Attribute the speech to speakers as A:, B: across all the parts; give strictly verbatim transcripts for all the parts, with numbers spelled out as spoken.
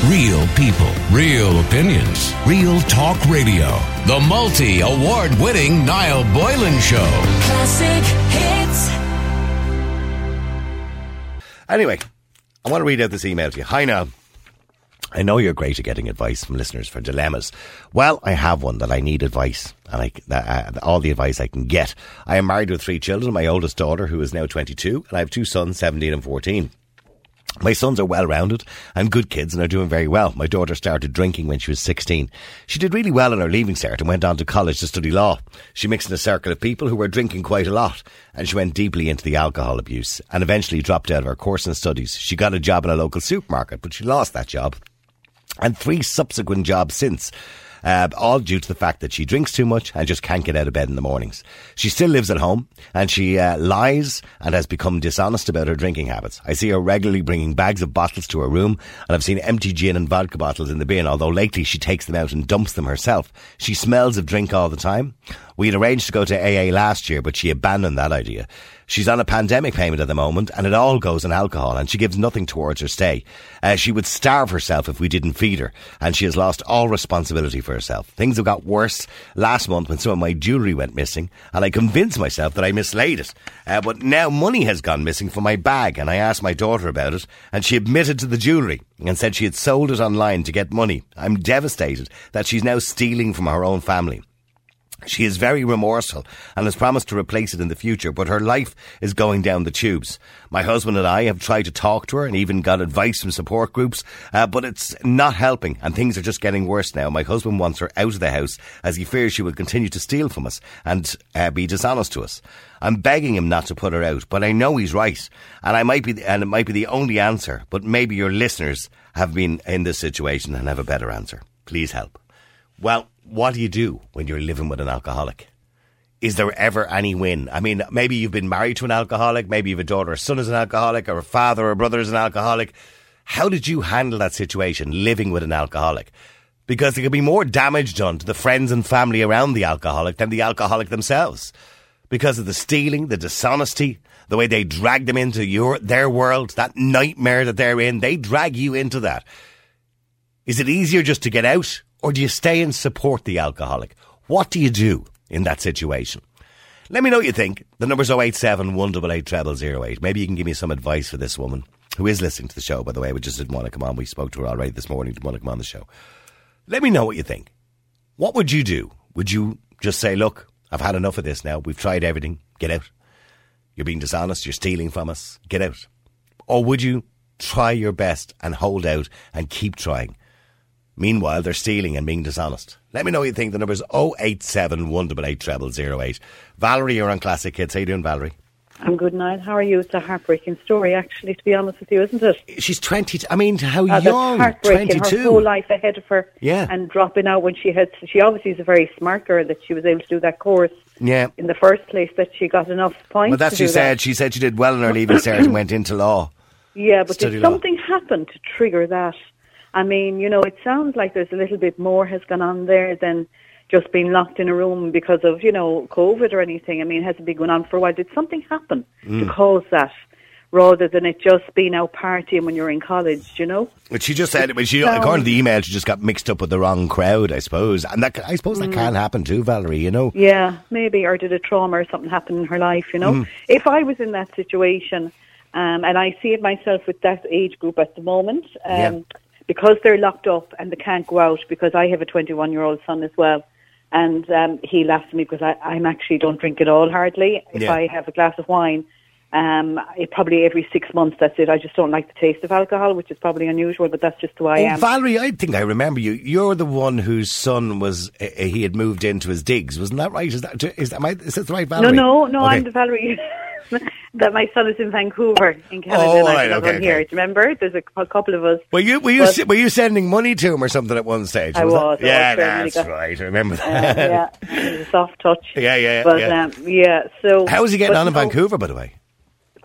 A: Real people, real opinions, real talk radio. The multi-award-winning Niall Boylan Show.
B: Classic hits.
C: Anyway, I want to read out this email to you. Hi, Niall. I know you're great at getting advice from listeners for dilemmas. Well, I have one that I need advice, and I, uh, all the advice I can get. I am married with three children, my oldest daughter, who is now twenty-two, and I have two sons, seventeen and fourteen. My sons are well-rounded and good kids and are doing very well. My daughter started drinking when she was sixteen. She did really well in her Leaving Cert and went on to college to study law. She mixed in a circle of people who were drinking quite a lot, and she went deeply into the alcohol abuse and eventually dropped out of her course and studies. She got a job in a local supermarket, but she lost that job and three subsequent jobs since. Uh, all due to the fact that she drinks too much and just can't get out of bed in the mornings. She still lives at home and she uh, lies and has become dishonest about her drinking habits. I see her regularly bringing bags of bottles to her room, and I've seen empty gin and vodka bottles in the bin, although lately she takes them out and dumps them herself. She smells of drink all the time. We had arranged to go to A A last year, but she abandoned that idea. She's on a pandemic payment at the moment, and it all goes on alcohol, and she gives nothing towards her stay. Uh, she would starve herself if we didn't feed her, and she has lost all responsibility for herself. Things have got worse last month when some of my jewellery went missing, and I convinced myself that I mislaid it. Uh, but now money has gone missing from my bag, and I asked my daughter about it, and she admitted to the jewellery and said she had sold it online to get money. I'm devastated that she's now stealing from her own family. She is very remorseful and has promised to replace it in the future, but her life is going down the tubes. My husband and I have tried to talk to her and even got advice from support groups, uh, but it's not helping and things are just getting worse now. My husband wants her out of the house as he fears she will continue to steal from us and uh, be dishonest to us. I'm begging him not to put her out, but I know he's right, and I might be, and it might be the only answer, but maybe your listeners have been in this situation and have a better answer. Please help. Well, what do you do when you're living with an alcoholic? Is there ever any win? I mean, maybe you've been married to an alcoholic, maybe you have a daughter or son is an alcoholic, or a father or a brother is an alcoholic. How did you handle that situation, living with an alcoholic? Because there could be more damage done to the friends and family around the alcoholic than the alcoholic themselves. Because of the stealing, the dishonesty, the way they drag them into your their world, that nightmare that they're in, they drag you into that. Is it easier just to get out? Or do you stay and support the alcoholic? What do you do in that situation? Let me know what you think. The number's oh eight seven, one eight eight, zero zero zero eight. Maybe you can give me some advice for this woman, who is listening to the show, by the way, but just didn't want to come on. We spoke to her already this morning, didn't want to come on the show. Let me know what you think. What would you do? Would you just say, look, I've had enough of this now. We've tried everything. Get out. You're being dishonest. You're stealing from us. Get out. Or would you try your best and hold out and keep trying? Meanwhile, they're stealing and being dishonest. Let me know what you think. The number's oh eight seven, one eight eight, zero zero zero eight. Valerie, you're on Classic Hits. How you doing, Valerie?
D: I'm good, Niall. How are you? It's a heartbreaking story, actually, to be honest with you, isn't it?
C: She's twenty. I mean, how
D: uh,
C: young?
D: That's heartbreaking.
C: twenty-two.
D: Her whole life ahead of her.
C: Yeah.
D: And dropping out when she had... She obviously is a very smart girl that she was able to do that course.
C: Yeah.
D: In the first place, that she got enough points
C: But that's
D: to
C: what she
D: do
C: said.
D: That.
C: She said she did well in her Leaving Cert and went into law.
D: Yeah, but
C: Study
D: did
C: law.
D: something happen to trigger that? I mean, you know, it sounds like there's a little bit more has gone on there than just being locked in a room because of, you know, COVID or anything. I mean, it hasn't been going on for a while. Did something happen mm. to cause that, rather than it just being out partying when you're in college, you know?
C: But she just said, when she, according to the email, she just got mixed up with the wrong crowd, I suppose. And that, I suppose that mm. can happen too, Valerie, you know?
D: Yeah, maybe, or did a trauma or something happen in her life, you know? Mm. If I was in that situation, um, and I see it myself with that age group at the moment, um, yeah. because they're locked up and they can't go out, because I have a twenty-one-year-old son as well, and um, he laughs at me because I I'm actually don't drink at all, hardly. If
C: yeah.
D: I have a glass of wine, um, it probably every six months, that's it. I just don't like the taste of alcohol, which is probably unusual, but that's just who I
C: oh,
D: am.
C: Valerie, I think I remember you. You're the one whose son was, uh, he had moved into his digs, wasn't that right? Is that, is that, am I, is that the right Valerie?
D: No, no, no,
C: okay.
D: I'm the Valerie... that my son is in Vancouver, in Canada,
C: oh,
D: and
C: right,
D: I'm
C: okay,
D: here.
C: okay.
D: Do you remember? There's a, a couple of us.
C: Were you were you
D: but,
C: were you sending money to him or something at one stage?
D: I
C: was.
D: was.
C: That? Yeah,
D: I was
C: that's
D: got,
C: right. I remember that.
D: Uh, yeah, it was a soft touch.
C: Yeah, yeah,
D: but,
C: yeah.
D: Um, yeah. So
C: how is he getting
D: but
C: on in
D: no,
C: Vancouver, by the way?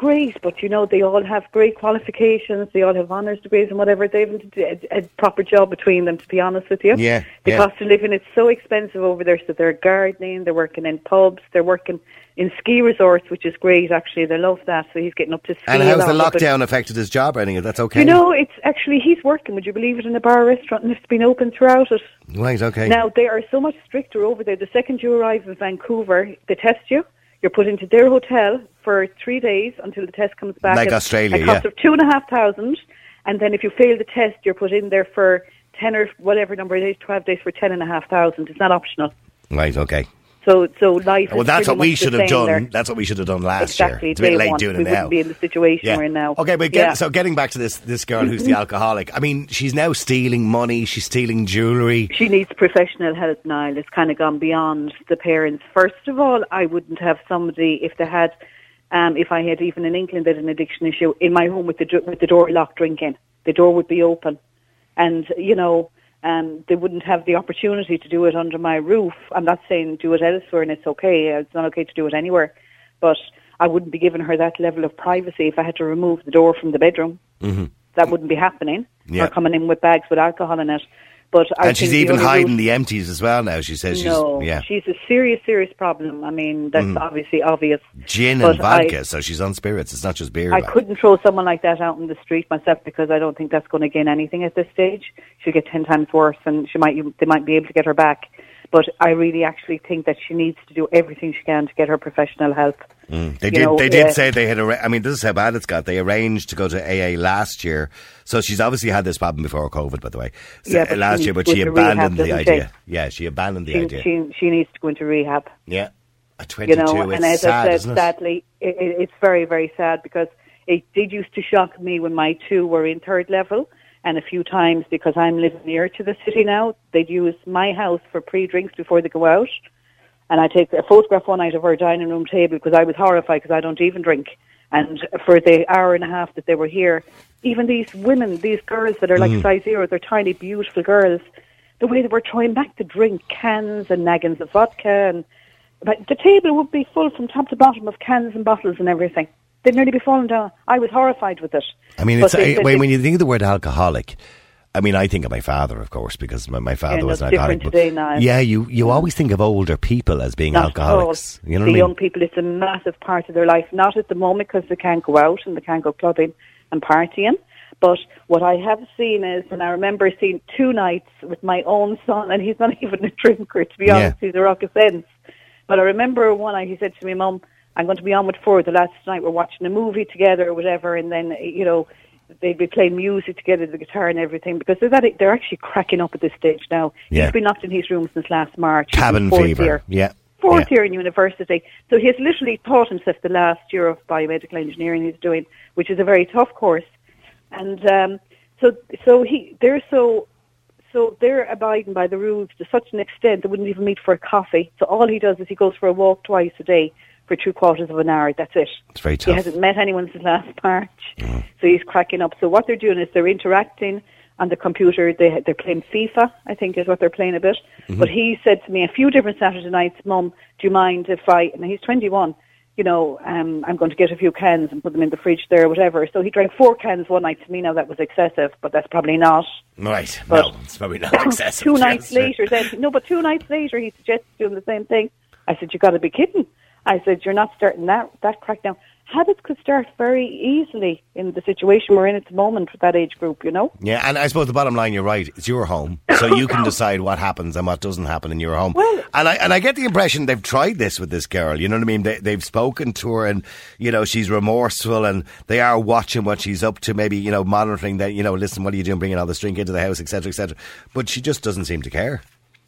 D: great, but you know, they all have great qualifications, they all have honours degrees and whatever. They haven't a, a proper job between them, to be honest with you.
C: Yeah,
D: the
C: yeah.
D: cost of living is so expensive over there, so they're gardening, they're working in pubs, they're working in ski resorts, which is great, actually. They love that, so he's getting up to ski.
C: And how's the
D: lot,
C: lockdown affected his job or anything? That's okay?
D: You know, it's actually, he's working, would you believe it, in a bar restaurant, and it's been open throughout it.
C: Right, okay.
D: Now, they are so much stricter over there. The second you arrive in Vancouver, they test you. You're put into their hotel for three days until the test comes back.
C: Like
D: at
C: Australia,
D: a cost
C: yeah.
D: of two and a half thousand, and then if you fail the test, you're put in there for ten or whatever number of days, twelve days for ten and a half thousand. It's not optional.
C: Right, okay.
D: So, so life.
C: Well,
D: is
C: that's what
D: pretty
C: we
D: much
C: should
D: the
C: have
D: same
C: done.
D: there.
C: That's what we should have done last
D: Exactly,
C: year. It's a bit
D: day
C: late
D: one.
C: doing
D: we
C: it now.
D: wouldn't be in the situation
C: Yeah.
D: we're in now.
C: Okay, but get,
D: Yeah.
C: so getting back to this this girl who's the alcoholic. I mean, she's now stealing money. She's stealing jewellery.
D: She needs professional help, Niall. It's kind of gone beyond the parents. First of all, I wouldn't have somebody, if they had, um, if I had even an inkling that an addiction issue, in my home with the do- with the door locked drinking. The door would be open. And, you know, um, they wouldn't have the opportunity to do it under my roof. I'm not saying do it elsewhere and it's okay. It's not okay to do it anywhere. But I wouldn't be giving her that level of privacy if I had to remove the door from the bedroom.
C: Mm-hmm.
D: That wouldn't be happening.
C: Yeah.
D: Or coming in with bags with alcohol in it. But I
C: And she's
D: think the
C: even
D: only
C: hiding
D: route-
C: the empties as well now. She says
D: no,
C: she's, yeah.
D: she's a serious, serious problem. I mean, that's obviously obvious.
C: Gin and
D: But I-
C: vodka, so she's on spirits. It's not just beer.
D: I
C: like.
D: couldn't throw someone like that out in the street myself because I don't think that's going to gain anything at this stage. She'll get ten times worse, and she might they might be able to get her back. But I really actually think that she needs to do everything she can to get her professional help.
C: Mm. They
D: You
C: did.
D: know,
C: they did
D: uh,
C: say they had. Arra- I mean, this is how bad it's got. They arranged to go to A A last year, so she's obviously had this problem before COVID. By the way, so,
D: Yeah, but
C: last
D: she
C: year,
D: needs
C: but
D: to
C: she
D: go into
C: abandoned
D: rehab,
C: the
D: doesn't
C: idea. Yeah, she abandoned the
D: She,
C: idea.
D: she, she needs to go into rehab.
C: yeah, at
D: You
C: twenty-two,
D: know,
C: it's
D: and as
C: sad,
D: I
C: isn't
D: said,
C: it?
D: sadly, it, it, it's very, very sad because it did used to shock me when my two were in third level, and a few times because I'm living near to the city now, they'd use my house for pre-drinks before they go out, and I take a photograph one night of our dining room table because I was horrified because I don't even drink. And for the hour and a half that they were here, even these women, these girls that are like
C: Mm.
D: size zero, they're tiny, beautiful girls, the way they were trying back to drink cans and naggins of vodka, and but the table would be full from top to bottom of cans and bottles and everything. They'd nearly be falling down. I was horrified with it.
C: I mean,
D: But
C: it's,
D: they
C: I,
D: said
C: when,
D: they-
C: when you think of the word alcoholic, I mean, I think of my father, of course, because my, my father
D: Yeah, no,
C: was an
D: it's
C: alcoholic.
D: different
C: but-
D: today now.
C: yeah, you, you always think of older people as being
D: Not at
C: alcoholics.
D: all.
C: You know
D: the
C: what I
D: young
C: mean?
D: people, it's a massive part of their life. Not at the moment because they can't go out and they can't go clubbing and partying. But what I have seen is, and I remember seeing two nights with my own son, and he's not even a drinker, to be honest.
C: Yeah.
D: He's a rock of sense. But I remember one night he said to me, Mum, I'm going to be on with four. The last night we're watching a movie together or whatever, and then, you know, they'd be playing music together, the guitar and everything, because they're, that, they're actually cracking up at this stage now.
C: Yeah.
D: He's been locked in his room since last March. He's in
C: Cabin
D: fourth
C: fever.
D: year.
C: Yeah.
D: Fourth
C: yeah.
D: year in university. So he has literally taught himself the last year of biomedical engineering he's doing, which is a very tough course. And um, so so he they're so so they're abiding by the rules to such an extent they wouldn't even meet for a coffee. So all he does is he goes for a walk twice a day for three quarters of an hour. That's it.
C: It's very
D: He
C: tough.
D: hasn't met anyone since last March. Mm. So he's cracking up. So what they're doing is they're interacting on the computer. They, they're playing FIFA, I think is what they're playing a bit. Mm-hmm. But he said to me a few different Saturday nights, Mum, do you mind if I, and he's twenty-one, you know, um, I'm going to get a few cans and put them in the fridge there or whatever. So he drank four cans one night. To me now that was excessive, but that's probably not.
C: Right.
D: But
C: no, it's probably not excessive.
D: Two
C: yes.
D: nights later, then, no, but two nights later he suggested doing the same thing. I said, you got to be kidding. I said, you're not starting that, that crack now. Habits could start very easily in the situation we're in at the moment with that age group, you know?
C: Yeah, and I suppose the bottom line, you're right. It's your home, so you can decide what happens and what doesn't happen in your home.
D: Well,
C: and I and I get the impression they've tried this with this girl. You know what I mean? They, they've spoken to her, and you know she's remorseful, and they are watching what she's up to. Maybe you know monitoring that. You know, listen, what are you doing, bringing all this drink into the house, et cetera, et cetera. But she just doesn't seem to care.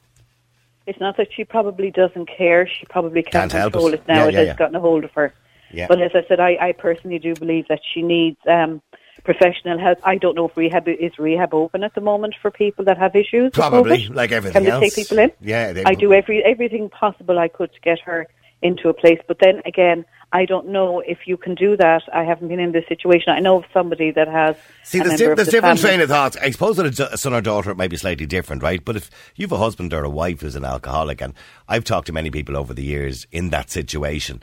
D: It's not that she probably doesn't care. She probably can't,
C: Can't help
D: control
C: it.
D: it, now.
C: Yeah,
D: it
C: yeah,
D: has
C: yeah.
D: gotten a hold of her.
C: Yeah.
D: But as I said, I, I personally do believe that she needs um, professional help. I don't know if rehab is rehab open at the moment for people that have issues. with
C: Probably,
D: COVID.
C: like everything
D: Can
C: else.
D: they take people in?
C: Yeah, they-
D: I do every everything possible I could to get her into a place. But then again, I don't know if you can do that. I haven't been in this situation. I know of somebody that has.
C: See,
D: a
C: there's,
D: member
C: di-
D: of
C: there's
D: the
C: different
D: family.
C: train of thoughts. I suppose that a son or daughter it might be slightly different, right? But if you have a husband or a wife who's an alcoholic, and I've talked to many people over the years in that situation,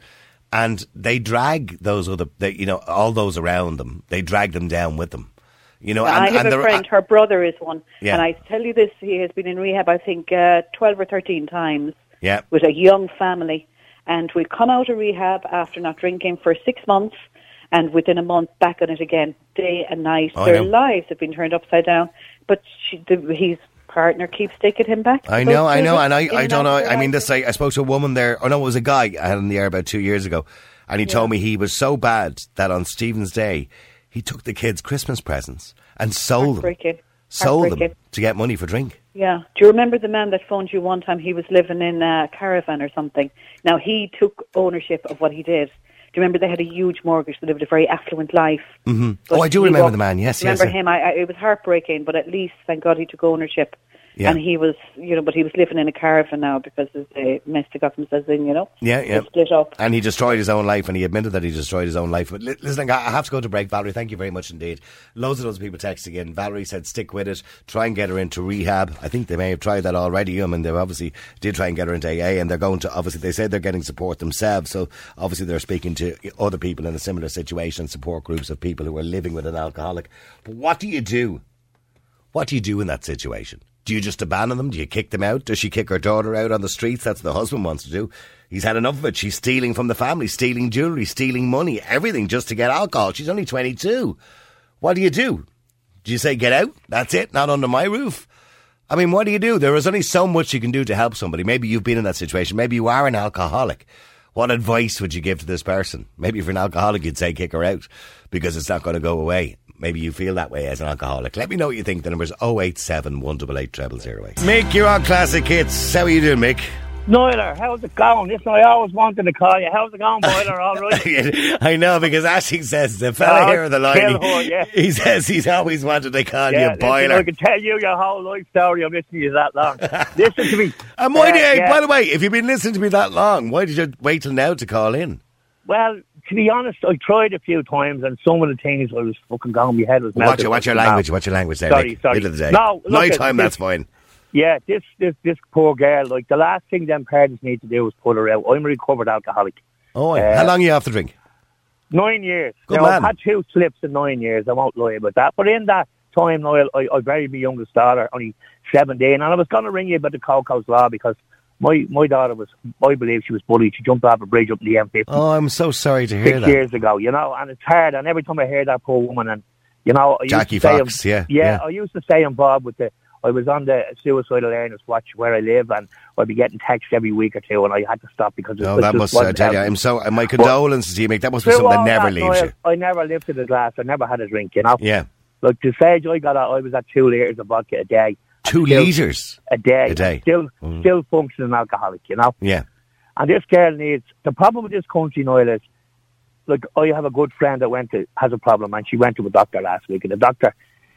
C: and they drag those other, they, you know, all those around them. They drag them down with them. You know,
D: yeah,
C: and,
D: I have
C: and
D: a friend. Her brother is one,
C: yeah.
D: and I tell you this: he has been in rehab, I think, uh, twelve or thirteen times.
C: Yeah.
D: With a young family, and we come out of rehab after not drinking for six months, and within a month back on it again, day and night.
C: Oh,
D: Their lives have been turned upside down, but she, the, his partner keeps taking him back.
C: I know, I know, and I, I don't know. I mean, this. I, I spoke to a woman there. Oh no, it was a guy I had in the air about two years ago, and he yeah. told me he was so bad that on Stephen's Day, he took the kids' Christmas presents and sold them, sold them to get money for drink.
D: Yeah. Do you remember the man that phoned you one time? He was living in a caravan or something. Now, he took ownership of what he did. Do you remember they had a huge mortgage? They lived a very affluent life.
C: Mm-hmm. Oh, I do remember walked, the man, yes,
D: remember
C: yes.
D: Remember him? I, I, it was heartbreaking, but at least, thank God, he took ownership. Yeah. And he was, you know, but he was living in a caravan now because they messed got themselves in, you know.
C: Yeah, yeah.
D: They split up.
C: And he destroyed his own life, and he admitted that he destroyed his own life. But li- listen, I have to go to break, Valerie. Thank you very much indeed. Loads of those people texting in. Valerie said, stick with it. Try and get her into rehab. I think they may have tried that already. I mean, they obviously did try and get her into A A, and they're going to, obviously, they said they're getting support themselves. So obviously they're speaking to other people in a similar situation, support groups of people who are living with an alcoholic. But what do you do? What do you do in that situation? Do you just abandon them? Do you kick them out? Does she kick her daughter out on the streets? That's what the husband wants to do. He's had enough of it. She's stealing from the family, stealing jewellery, stealing money, everything just to get alcohol. She's only twenty-two. What do you do? Do you say, get out? That's it? Not under my roof? I mean, what do you do? There is only so much you can do to help somebody. Maybe you've been in that situation. Maybe you are an alcoholic. What advice would you give to this person? Maybe if you're an alcoholic, you'd say kick her out because it's not going to go away. Maybe you feel that way as an alcoholic. Let me know what you think. The number's oh eight seven, one eight eight, zero zero zero eight. Mick, you're on Classic Hits. How are you doing, Mick?
E: Noiler, how's it going? Listen, I always wanted to call you. How's it going, Boiler? All right?
C: I know, because Ashing says, the fella
E: oh,
C: here on the line, he,
E: her, yeah.
C: he says he's always wanted to call
E: yeah,
C: you Boiler.
E: Listen, I can tell you your whole life story. I'm listening to you that long. Listen to me.
C: And why
E: uh,
C: do you,
E: yeah.
C: by the way, if you've been listening to me that long, why did you wait till now to call in?
E: Well, to be honest, I tried a few times, and some of the things I was fucking going, my head was melting.
C: Watch your, watch your language, watch your language there,
E: Sorry,
C: Nick.
E: sorry.
C: Middle of the day.
E: No,
C: Night time, that's fine.
E: Yeah, this, this this poor girl, like, the last thing them parents need to do is put her out. I'm a recovered alcoholic.
C: Oh,
E: uh,
C: how long are you off the drink?
E: Nine years.
C: Good
E: now,
C: man.
E: I've had two slips in nine years, I won't lie about that. But in that time, Niall, I, I buried my youngest daughter, only seventeen, and I was going to ring you about the Coco's Law, because my my daughter was, I believe she was bullied. She jumped off a bridge up in the M fifty.
C: Oh, I'm so sorry to hear
E: six
C: that.
E: years ago, you know, and it's hard, and every time I hear that poor woman, and, you know, I
C: Jackie
E: used to
C: Fox,
E: stay,
C: yeah,
E: yeah.
C: yeah.
E: I used to stay involved with the, I was on the Suicidal Awareness Watch where I live, and I'd be getting texts every week or two, and I had to stop because it,
C: no,
E: it
C: that
E: just
C: must,
E: wasn't
C: I tell you,
E: helping.
C: I'm so, my condolences to you, Mick. That must be something that never
E: that,
C: leaves
E: Noel,
C: you.
E: I never lifted a glass. I never had a drink, you know?
C: Yeah.
E: Look, the stage I got at, I was at two litres of vodka a day.
C: Two
E: still,
C: litres?
E: A day.
C: A day.
E: Still,
C: mm.
E: still functioning alcoholic, you know?
C: Yeah.
E: And this girl needs, the problem with this country, Noel, is, like, I have a good friend that went to, has a problem, and she went to a doctor last week, and the doctor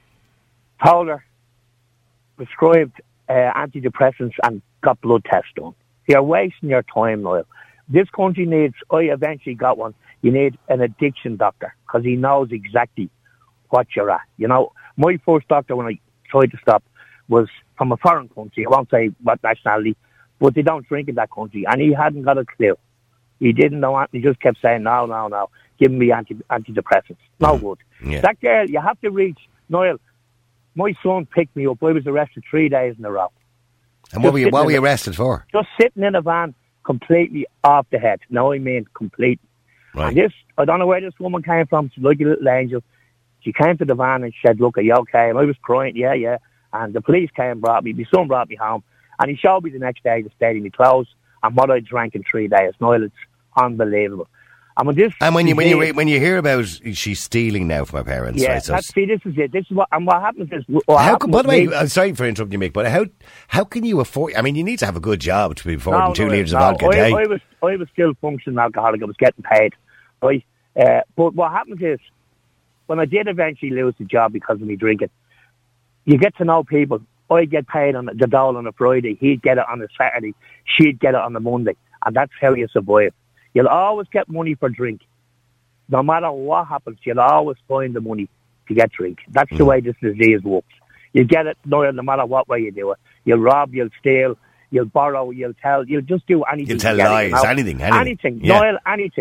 E: told her, prescribed uh, antidepressants and got blood tests done. You're wasting your time, Noel. This country needs, I eventually got one, you need an addiction doctor, because he knows exactly what you're at. You know, my first doctor when I tried to stop was from a foreign country. I won't say what nationality, but they don't drink in that country, and he hadn't got a clue. He didn't know anything. He just kept saying, no, no, no, give me anti antidepressants. No good.
C: Yeah.
E: That girl, you have to reach, Noel, my son picked me up. I was arrested three days in a row.
C: And what were you, what were you arrested for?
E: Just sitting in a van, completely off the head. No, I mean complete.
C: Right.
E: And this, I don't know where this woman came from. She's like a little angel. She came to the van and she said, look, are you okay? And I was crying, yeah, yeah. And the police came and brought me. My son brought me home. And he showed me the next day the state of my clothes and what I drank in three days. No, it's unbelievable. And when this,
C: and when you when you when you hear about she's stealing now from her parents,
E: yeah,
C: right? So
E: that's, see, this is it. This is what and what happens is. What
C: how
E: happens
C: can, by the way,
E: me,
C: I'm sorry for interrupting you, Mick, but how how can you afford? I mean, you need to have a good job to be affording
E: no,
C: two
E: no,
C: litres
E: no,
C: of vodka a
E: I,
C: day.
E: I was I was still functioning alcoholic. I was getting paid, right? Uh, but what happens is, when I did eventually lose the job because of me drinking, you get to know people. I get paid on the dole on a Friday. He'd get it on a Saturday. She'd get it on the Monday, and that's how you survive. You'll always get money for drink. No matter what happens, you'll always find the money to get drink. That's mm. the way this disease works. You get it no, no matter what way you do it. You'll rob, you'll steal, you'll borrow, you'll tell, you'll just do anything.
C: You'll tell
E: to
C: lies,
E: it, you know?
C: anything, anything.
E: Anything,
C: yeah.
E: Noel, anything.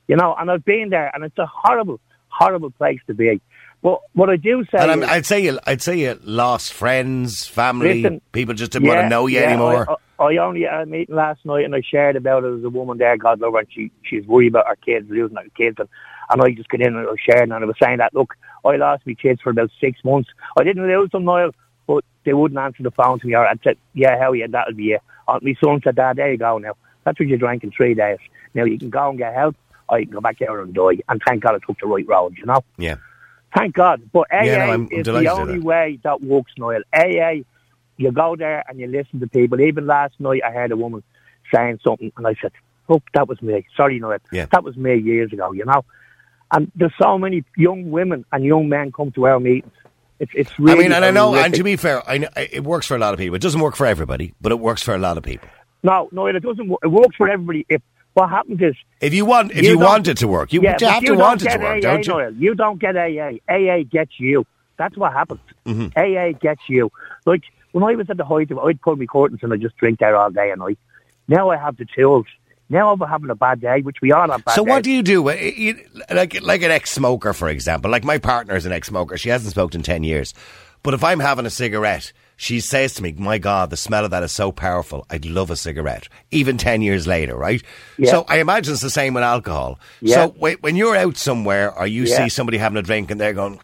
E: You know, and I've been there, and it's a horrible, horrible place to be. But what I do say,
C: and I'm,
E: is,
C: I'd say you, I'd say you lost friends, family,
E: listen,
C: people just didn't
E: yeah,
C: want to know you
E: yeah,
C: anymore.
E: I, I, I only had a meeting last night, and I shared about it. There was a woman there, God love her, and she she's worried about her kids, losing her kids, and, and I just got in and I was sharing, and I was saying that, look, I lost my kids for about six months. I didn't lose them, Niall, but they wouldn't answer the phone to me, or I'd say, yeah, how are you? That'll be it. Uh, my son said, Dad, there you go now. That's what you drank in three days. Now you can go and get help, or you can go back out and die. And thank God I took the right road, you know?
C: Yeah.
E: Thank God. But A A
C: yeah, no, I'm, I'm
E: is the only
C: that.
E: way that works, Niall. A A, you go there and you listen to people. Even last night I heard a woman saying something, and I said, oh, that was me. Sorry, Niall.
C: Yeah.
E: That was me years ago, you know? And there's so many young women and young men come to our meetings. It's, it's really
C: I mean, and I know,
E: horrific.
C: and to be fair, I know, it works for a lot of people. It doesn't work for everybody, but it works for a lot of people.
E: No, no, it doesn't work. It works for everybody. If what happens is,
C: If you want, if
E: You
C: you,
E: don't-
C: want it to work, you,
E: yeah,
C: you
E: but
C: have
E: you
C: to
E: don't
C: want it
E: get
C: to work,
E: A A,
C: don't you?
E: Noel. You don't get A A. A A gets you. That's what happens.
C: Mm-hmm.
E: A A gets you. Like, when I was at the height of it, I'd pull my curtains and I'd just drink there all day and night. Now I have the tools. Now I'm having a bad day, which we all have bad
C: So
E: days.
C: what do you do? Uh, you- Like, like an ex-smoker, for example. Like my partner is an ex-smoker. She hasn't smoked in ten years. But if I'm having a cigarette, she says to me, my God, the smell of that is so powerful. I'd love a cigarette. Even ten years later, right?
E: Yeah.
C: So I imagine it's the same with alcohol.
E: Yeah.
C: So wait, when you're out somewhere or you
E: Yeah.
C: see somebody having a drink and they're going,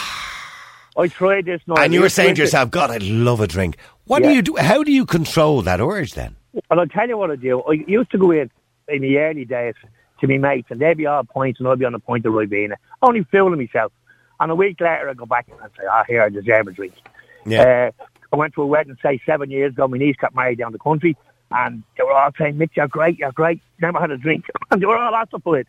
E: I tried this now.
C: and you were saying to
E: drink it.
C: yourself, God, I'd love a drink. What do
E: Yeah.
C: you do? How do you control that urge then?
E: And I'll tell you what I do. I used to go in, in the early days, to me mates, and they'd be all points, and I'd be on the point of Ribena, only fooling myself. And a week later, I'd go back and say, ah, here, I deserve a drink.
C: Yeah.
E: Uh, I went to a wedding, say, seven years ago. My niece got married down the country, and they were all saying, Mick, you're great, you're great. Never had a drink. And they were all ossified.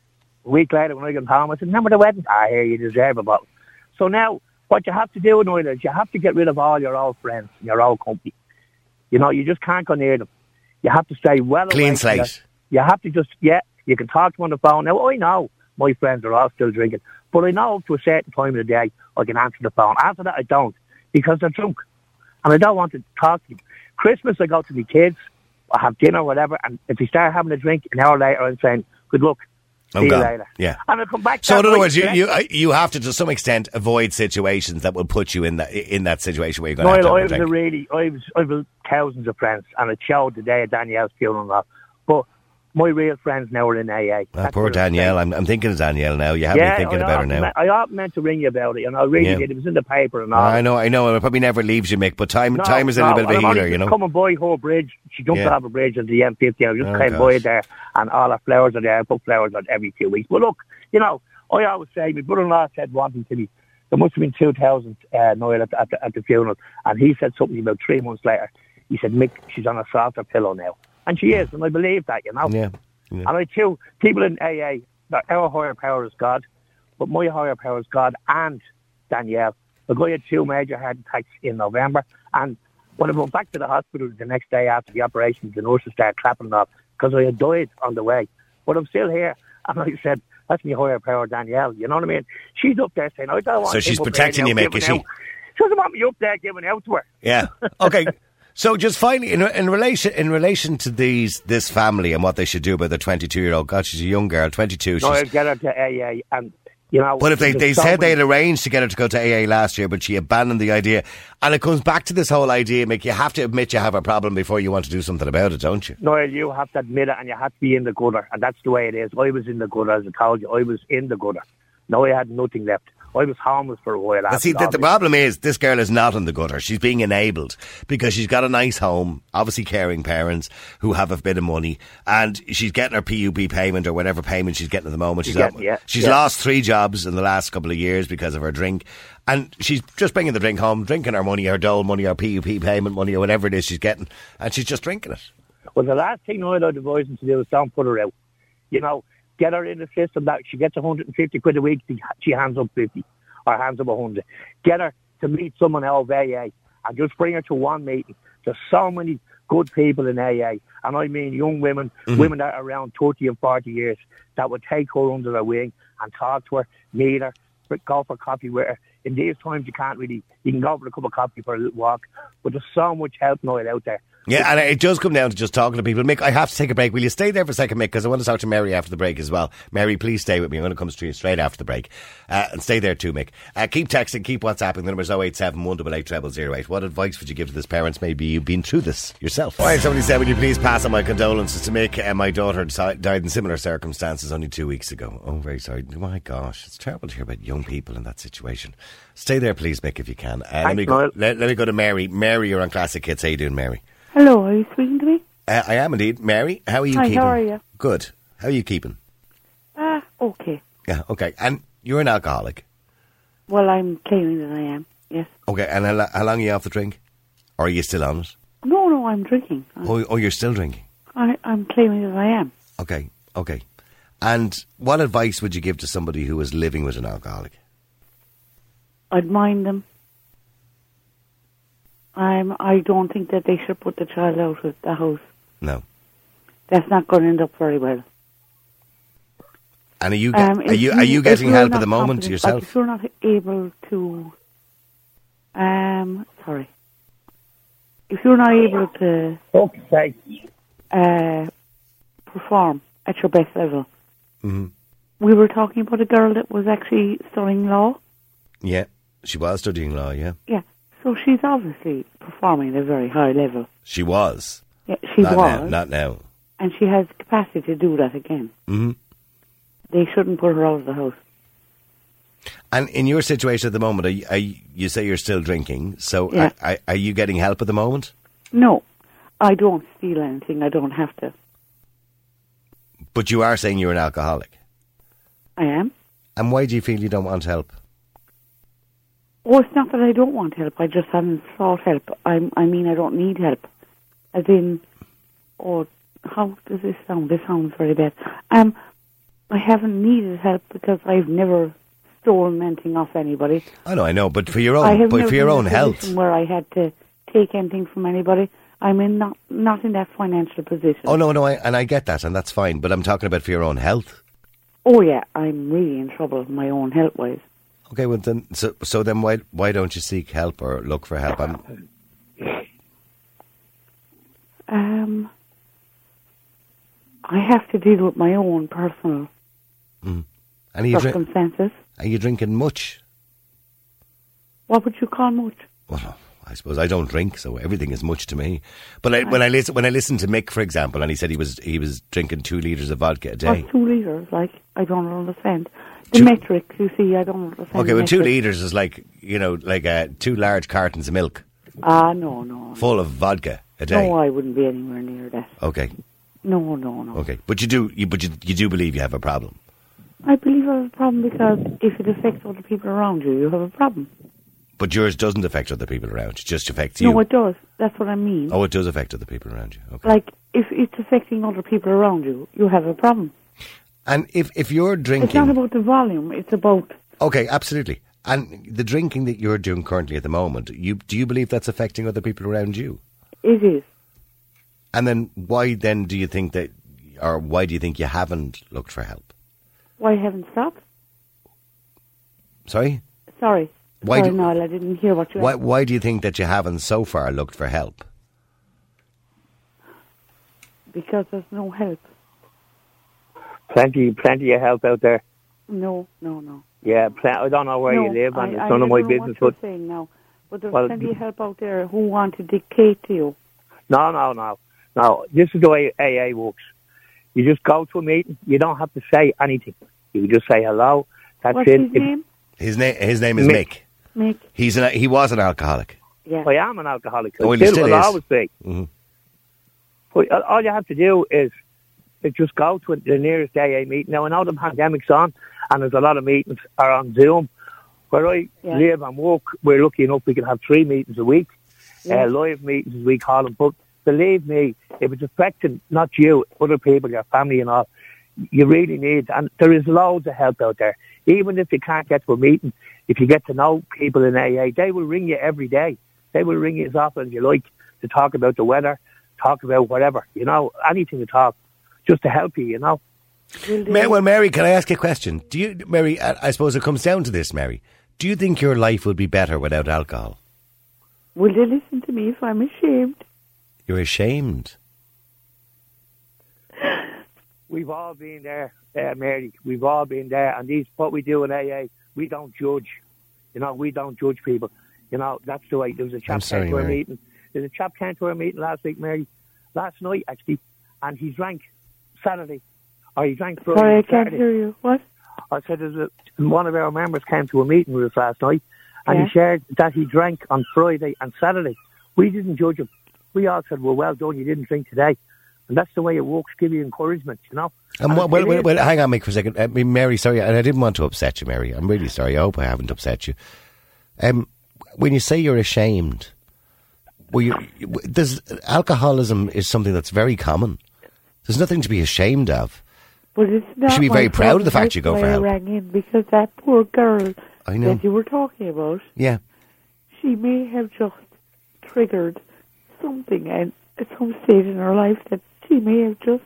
E: A week later, when I got home, I said, remember the wedding? Ah, here, you deserve a bottle. So now, what you have to do, Noel, is you have to get rid of all your old friends, your old company. You know, you just can't go near them. You have to stay well away
C: Clean
E: from
C: slate.
E: that. You have to just, yeah, you can talk to them on the phone. Now, I know my friends are all still drinking, but I know up to a certain time of the day I can answer the phone. After that, I don't, because they're drunk. And I don't want to talk to them. Christmas, I go to my kids, I have dinner or whatever, and if they start having a drink, an hour later, I'm saying, good luck.
C: I'm
E: See you
C: gone.
E: later.
C: Yeah.
E: And I come back.
C: So
E: that
C: in other
E: night,
C: words, you,
E: yeah.
C: you uh, you have to, to some extent, avoid situations that will put you in that in that situation where you're going to have to
E: Noel, I
C: have
E: was
C: a
E: a
C: drink.
E: really, I was, I was thousands of friends, and it showed the day of Danielle's funeral and all. But my real friends now are in A A.
C: Ah,
E: That's
C: poor
E: what I'm
C: Danielle.
E: saying.
C: I'm, I'm thinking of Danielle now. You have
E: yeah,
C: me thinking
E: I
C: about her
E: often
C: now.
E: meant- I often meant to ring you about it, and I really
C: Yeah.
E: did. It was in the paper and all.
C: I know, I know. and It probably never leaves you, Mick, but time
E: No,
C: time is a
E: no,
C: little bit of a
E: and I'm
C: healer,
E: only
C: you know.
E: coming by her bridge. She jumped
C: Yeah.
E: off a bridge on the M fifty. I just
C: Oh,
E: came
C: gosh.
E: by there, and all her flowers are there. I put flowers on every two weeks. But look, you know, I always say, my brother-in-law said one thing to me. There must have been two thousand, uh, Noel, at, at, the, at the funeral, and he said something about three months later. He said, Mick, she's on a softer pillow now. And she is, and I believe that, you know.
C: Yeah. yeah.
E: And I too, people in A A, that our higher power is God, but my higher power is God and Danielle. The guy had two major heart attacks in November, and when I went back to the hospital the next day after the operation, the nurses started clapping off because I had died on the way. But I'm still here, and I said, that's my higher power, Danielle. You know what I mean? She's up there saying, I don't want
C: So she's
E: people
C: protecting
E: being
C: you,
E: out
C: Mick, is
E: giving
C: she?
E: out. She doesn't want me up there giving out to her.
C: Yeah. Okay. So just finally, in, in relation in relation to these this family and what they should do about their twenty-two year old. God, she's a young girl, twenty-two.
E: No, I'll
C: She's,
E: get her to A A, and you know.
C: but if they,
E: there's
C: they
E: so
C: said they
E: many-
C: had arranged to get her to go to A A last year, but she abandoned the idea, and it comes back to this whole idea, Mick. You have to admit you have a problem before you want to do something about it, don't you?
E: Noel, you have to admit it, and you have to be in the gutter, and that's the way it is. I was in the gutter, as I told you. I was in the gutter. No, I had nothing left. I was homeless for a while.
C: But
E: after
C: see, the,
E: all
C: the
E: this.
C: problem is this girl is not in the gutter. She's being enabled because she's got a nice home, obviously caring parents who have a bit of money, and she's getting her P U B payment or whatever payment she's getting at the moment. She's,
E: She's getting-
C: got-
E: yeah,
C: she's
E: yeah.
C: lost three jobs in the last couple of years because of her drink, and she's just bringing the drink home, drinking her money, her dole money, her P U B payment money, or whatever it is she's getting, and she's just drinking it.
E: Well, the last thing Noel I'd advise them to do is don't put her out. You know, get her in the system that she gets one hundred fifty quid a week, she hands up fifty. Or hands up one hundred. Get her to meet someone else A A and just bring her to one meeting. There's so many good people in A A, and I mean young women,
C: Mm-hmm.
E: women that are around thirty and forty years, that would take her under their wing and talk to her, meet her, go for coffee with her. In these times you can't really, you can go for a cup of coffee for a little walk, but there's so much help now out there.
C: Yeah, and it does come down to just talking to people. Mick, I have to take a break. Will you stay there for a second, Mick? Because I want to talk to Mary after the break as well. Mary, please stay with me. I'm going to come straight, straight after the break. Uh, and stay there too, Mick. Uh, keep texting, keep WhatsApping. The number's oh eight seven, one eight eight, zero zero zero eight. What advice would you give to this parents? Maybe you've been through this yourself. All right, somebody said, will you please pass on my condolences to Mick? Uh, my daughter died in similar circumstances only two weeks ago. Oh, very sorry. My gosh, it's terrible to hear about young people in that situation. Stay there, please, Mick, if you can. Uh, let, me go, let, let me go to Mary. Mary, you're on Classic Hits. How you doing, Mary?
F: Hello, are you speaking to me?
C: Uh, I am indeed. Mary, how are you
F: Hi,
C: keeping?
F: how are you?
C: Good. How are you keeping?
F: Ah, uh, okay.
C: Yeah, okay. And you're an alcoholic?
F: Well, I'm claiming that I am, yes.
C: Okay, and how, how long are you off the drink? Or are you still on it?
F: No, no, I'm drinking.
C: Oh, oh, you're still drinking?
F: I, I'm claiming that I am.
C: Okay, okay. And what advice would you give to somebody who is living with an alcoholic?
F: I'd mind them. I'm, I don't think that they should put the child out of the house.
C: No.
F: That's not going to end up very well.
C: And are you
F: Um,
C: are you
F: if
C: are you getting
F: if you're
C: help
F: not
C: at the moment
F: confident,
C: yourself?
F: Like if you're not able to, um, sorry, if you're not able to,
E: Okay.
F: uh, perform at your best level.
C: Mm-hmm.
F: We were talking about a girl that was actually studying law.
C: Yeah, she was studying law. Yeah,
F: Yeah. So she's obviously performing at a very high level.
C: she was.
F: Yeah, she
C: not
F: was.
C: now. Not now.
F: And she has capacity to do that again.
C: Mm-hmm.
F: They shouldn't put her out of the house.
C: And in your situation at the moment, are you, are you, you say you're still drinking. So
F: Yeah.
C: are, are, are you getting help at the moment?
F: No, I don't steal anything. I don't have to.
C: But you are saying you're an alcoholic.
F: I am.
C: And why do you feel you don't want help?
F: Oh, it's not that I don't want help. I just haven't sought help. I, I mean, I don't need help. As in, oh, how does this sound? This sounds very bad. Um, I haven't needed help because I've never stolen anything off anybody.
C: I know, I know, but for your
F: I
C: own,
F: have
C: but
F: never
C: for your
F: been
C: own
F: in a
C: health.
F: position where I had to take anything from anybody. I'm in not not in that financial position.
C: Oh no, no, I, and I get that, and that's fine. But I'm talking about for your own health.
F: Oh yeah, I'm really in trouble, my own health wise.
C: Okay, well then, so so then why why don't you seek help or look for help? I'm,
F: Um, I have to deal with my own personal
C: mm. And are you, drink,
F: circumstances.
C: are you drinking much?
F: What would you call much?
C: Well, I suppose I don't drink, so everything is much to me. But I, when I listen, when I listen to Mick, for example, and he said he was he was drinking two litres of vodka a day.
F: What's two litres? Like, I don't understand. The
C: Two-
F: metrics, you see, I don't understand.
C: Okay,
F: the
C: well, two
F: metrics.
C: litres is like you know, like uh, two large cartons of milk
F: Ah, no, no.
C: full of vodka a day.
F: No, I wouldn't be anywhere near that.
C: Okay,
F: No, no, no.
C: okay, but you do, you, but you, you do believe you have a problem.
F: I believe I have a problem because if it affects other people around you, you have a problem.
C: But yours doesn't affect other people around you; it just affects you.
F: No, it does. That's what I mean.
C: Oh, it does affect other people around you. Okay.
F: Like, if it's affecting other people around you, you have a problem.
C: And if if you're drinking,
F: It's not about the volume, it's about...
C: okay, absolutely. And the drinking that you're doing currently at the moment, you do you believe that's affecting other people around you?
F: It is.
C: And then why then do you think that, or why do you think you haven't looked for help?
F: Why I haven't stopped?
C: Sorry?
F: Sorry.
C: Why
F: Sorry,
C: do-
F: Niall, I didn't hear what you
C: Why
F: asked.
C: why do you think that you haven't so far looked for help?
F: Because there's no help.
E: Plenty, plenty of help out there.
F: No, no, no.
E: Yeah, pl- I don't know where
F: no,
E: you live, and
F: I,
E: it's
F: I,
E: none of
F: I
E: my
F: don't know
E: business.
F: what
E: But
F: you're saying now. But there's
E: Well,
F: plenty of help out there who want to dictate to you.
E: no, no, no, no. This is the way A A works. You just go to a meeting. You don't have to say anything. You just say hello. That's
F: What's
E: it.
F: his
E: If-
F: name?
C: His name his name is
E: Mick.
C: Mick.
F: Mick.
C: He's an, he was an alcoholic.
F: Yeah.
E: I am an alcoholic. I
C: Oh, well, he
E: still
C: still
E: will
C: is.
E: always be.
C: Mhm.
E: But all- all you have to do is, is just go to the nearest A A meeting. Now, I know the pandemic's on, and there's a lot of meetings are on Zoom. Where I
F: Yeah.
E: live and work, we're lucky enough we can have three meetings a week,
F: Yeah.
E: uh, live meetings as we call them. But believe me, if it's affecting not you, other people, your family and all, you really need, and there is loads of help out there. Even if you can't get to a meeting, if you get to know people in A A, they will ring you every day. They will ring you as often as you like to talk about the weather, talk about whatever, you know, anything to talk, just to help you, you know.
F: Will they-
C: Ma- well, Mary, can I ask you a question? Do you, Mary? I, I suppose it comes down to this, Mary. Do you think your life would be better without alcohol?
F: Will they listen to me if I'm ashamed?
C: You're ashamed.
E: We've all been there, uh, Mary. We've all been there. And these, what we do in A A, we don't judge. You know, we don't judge people. You know, that's the way. There was a chap
C: I'm sorry,
E: came to our
C: Mary.
E: meeting. There's a chap came to our meeting last week, Mary, last night actually, and he drank Saturday, or he drank Friday.
F: Sorry, I can't
E: Saturday.
F: hear you. What?
E: I said, there's a, one of our members came to a meeting with us last night, and
F: Yeah.
E: he shared that he drank on Friday and Saturday. We didn't judge him. We all said, well, well done, you didn't drink today. And that's the way it works, give you encouragement, you know.
C: And
E: And
C: well, well,
E: it
C: well,
E: is-
C: well, hang on, Mick, for a second. I mean, Mary, sorry, and I didn't want to upset you, Mary. I'm really sorry. I hope I haven't upset you. Um, when you say you're ashamed, well, you, you, there's, alcoholism is something that's very common. There's nothing to be ashamed of.
F: But it's not
C: should be
F: my
C: very proud of the
F: fault.
C: fact you go
F: That's
C: for
F: why
C: help.
F: I rang in because that poor girl
C: I know.
F: that you were talking about,
C: Yeah.
F: she may have just triggered something and at some stage in her life that she may have just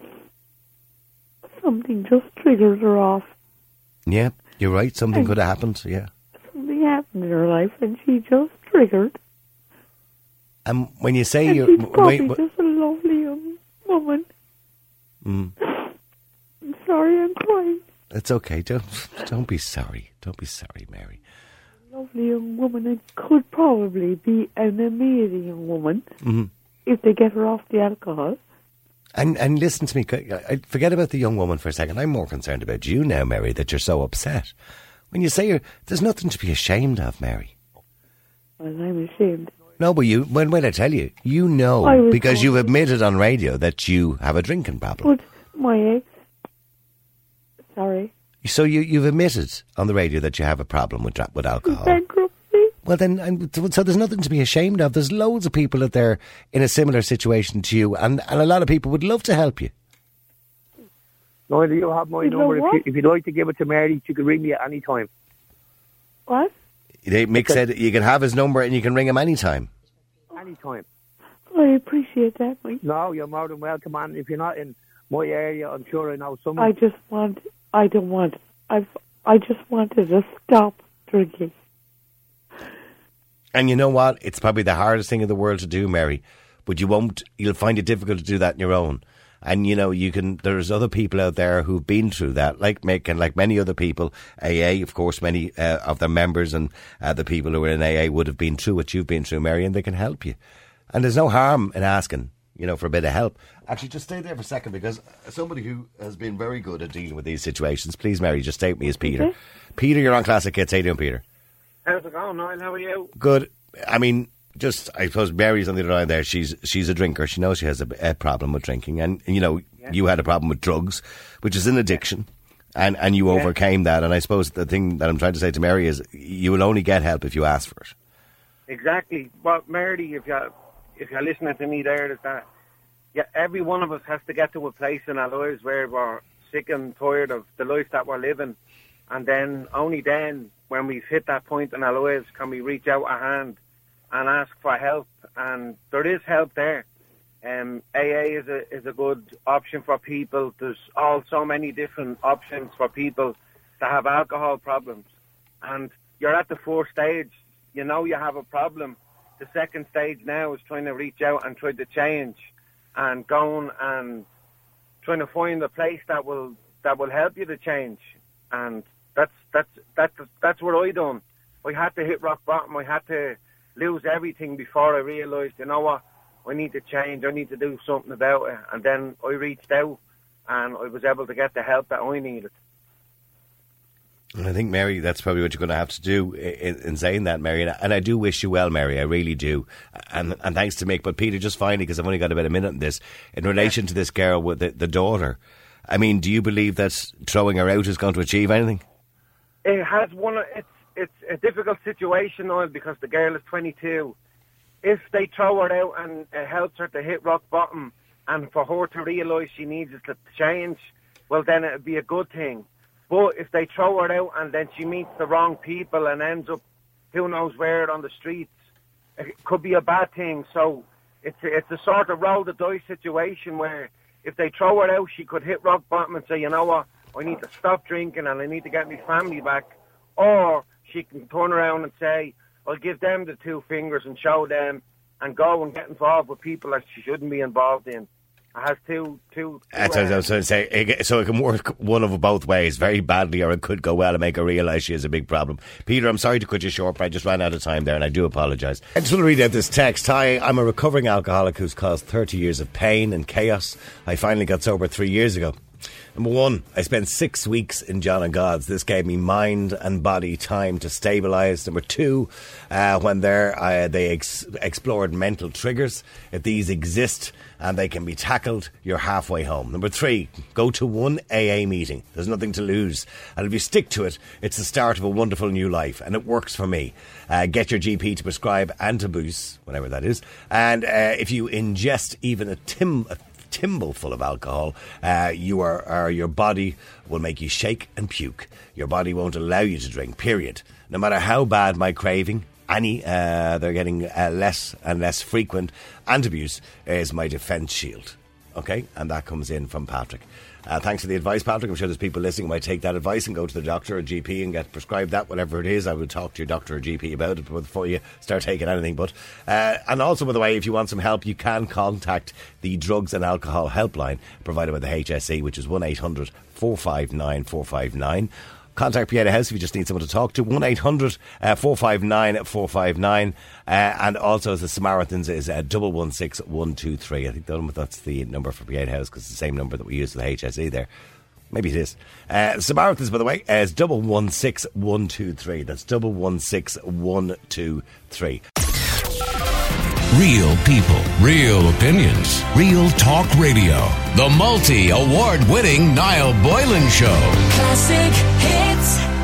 F: something just triggered her off.
C: Yeah, you're right. Something
F: And-
C: could have happened. Yeah.
F: Something happened in her life and she just triggered.
C: And when you say
F: And
C: you're...
F: she's probably
C: wait, wait,
F: just a lovely young woman.
C: mm,
F: I'm sorry, I'm crying.
C: it's okay. Don't, don't be sorry. Don't be sorry, Mary.
F: Lovely young woman and could probably be an amazing young woman
C: hmm
F: if they get her off the alcohol.
C: And and listen to me. I- I- Forget about the young woman for a second. I'm more concerned about you now, Mary, that you're so upset. When you say you're... There's nothing to be ashamed of, Mary.
F: Well, I'm ashamed.
C: No, but you... When, when I tell you, you
F: I
C: know,
F: was
C: because
F: told-
C: you've admitted on radio that you have a drinking problem.
F: But my ex... Sorry.
C: So you, you've admitted on the radio that you have a problem with dra- with alcohol.
F: Bankruptcy.
C: Well, then, I'm- so there's nothing to be ashamed of. There's loads of people out there in a similar situation to you, and, and a lot of people would love to help you.
E: Noel, you have my
F: You know
E: number. If,
F: what?
E: you, if you'd like to give it to Mary, you can ring me at any time.
F: What?
C: They- Mick said you can have his number and you can ring him anytime.
E: Any time.
F: I appreciate that, Mike.
E: No, you're more than welcome, man. If you're not in my area, I'm sure I know someone.
F: I just want... I don't want... I've... I just wanted to stop drinking.
C: And you know what? It's probably the hardest thing in the world to do, Mary. But you won't, you'll find it difficult to do that on your own. And, you know, you can, there's other people out there who've been through that, like Mick and like many other people. A A, of course, many uh, of their members and uh, the people who are in A A would have been through what you've been through, Mary, and they can help you. And there's no harm in asking, you know, for a bit of help. Actually, just stay there for a second, because somebody who has been very good at dealing with these situations, please, Mary, just stay with me as Peter.
F: Okay.
C: Peter, you're on Classic Hits. How you doing, Peter?
G: How's it going, Niall? How are you?
C: Good. I mean, just, I suppose Mary's on the other line there. She's she's a drinker. She knows she has a, a problem with drinking. And, you know,
G: Yeah.
C: you had a problem with drugs, which is an addiction. And, and you
G: Yeah.
C: overcame that. And I suppose the thing that I'm trying to say to Mary is you will only get help if you ask for it.
G: Exactly. Well, Mary, if you're, if you're listening to me there, is that yeah, every one of us has to get to a place in our lives where we're sick and tired of the life that we're living. And then, only then, when we've hit that point in our lives, can we reach out a hand and ask for help. And there is help there. Um, A A is a is a good option for people. There's all so many different options for people that have alcohol problems. And you're at the fourth stage. You know you have a problem. The second stage now is trying to reach out and try to change, and going and trying to find a place that will that will help you to change. And that's that's that's that's what I done. I had to hit rock bottom. I had to lose everything before I realised, you know what, I need to change. I need to do something about it. And then I reached out, and I was able to get the help that I needed.
C: And I think, Mary, that's probably what you're going to have to do in, in saying that, Mary. And I, and I do wish you well, Mary. I really do. And and thanks to Mick. But Peter, just finally, because I've only got about a minute on this, in relation to this girl with the, the daughter, I mean, do you believe that throwing her out is going to achieve anything?
G: It has one. It's it's a difficult situation now because the girl is twenty-two. If they throw her out and it helps her to hit rock bottom, and for her to realise she needs to change, well, then it'd be a good thing. But if they throw her out and then she meets the wrong people and ends up who knows where on the streets, it could be a bad thing. So it's a, it's a sort of roll the dice situation where if they throw her out, she could hit rock bottom and say, you know what, I need to stop drinking and I need to get my family back. Or she can turn around and say, I'll give them the two fingers and show them and go and get involved with people that she shouldn't be involved in. It has two, two, two
C: uh, so, so, say, it, so it can work one of both ways, very badly, or it could go well and make her realise she has a big problem. Peter, I'm sorry to cut you short, but I just ran out of time there, and I do apologise. I just want to read out this text. Hi, I'm a recovering alcoholic who's caused thirty years of pain and chaos. I finally got sober three years ago. Number one, I spent six weeks in John and God's. This gave me mind and body time to stabilise. Number two, uh, when there uh, they ex- explored mental triggers. If these exist and they can be tackled, you're halfway home. Number three, go to one A A meeting. There's nothing to lose. And if you stick to it, it's the start of a wonderful new life. And it works for me. Uh, get your G P to prescribe Antabuse, whatever that is. And uh, if you ingest even a tim... A Timble full of alcohol, uh, you are, are your body will make you shake and puke. Your body won't allow you to drink, period. No matter how bad my craving, any, uh, they're getting uh, less and less frequent. Antabuse is my defence shield. Okay, and that comes in from Patrick. Uh, thanks for the advice, Patrick. I'm sure there's people listening who might take that advice and go to the doctor or G P and get prescribed that, whatever it is. I would talk to your doctor or G P about it before you start taking anything. But uh, and also, by the way, if you want some help, you can contact the Drugs and Alcohol Helpline provided by the H S E, which is one eight hundred four five nine four five nine. Contact Pieta House if you just need someone to talk to. one eight hundred four five nine four five nine. Uh, and also, the Samaritans is uh, one one six one two three. I think that's the number for Pieta House because it's the same number that we use for the H S E there. Maybe it is. Uh, Samaritans, by the way, is one one six one two three. That's one one six one two three.
A: Real people, real opinions, real talk radio. The multi-award winning Niall Boylan Show.
B: Classic hits.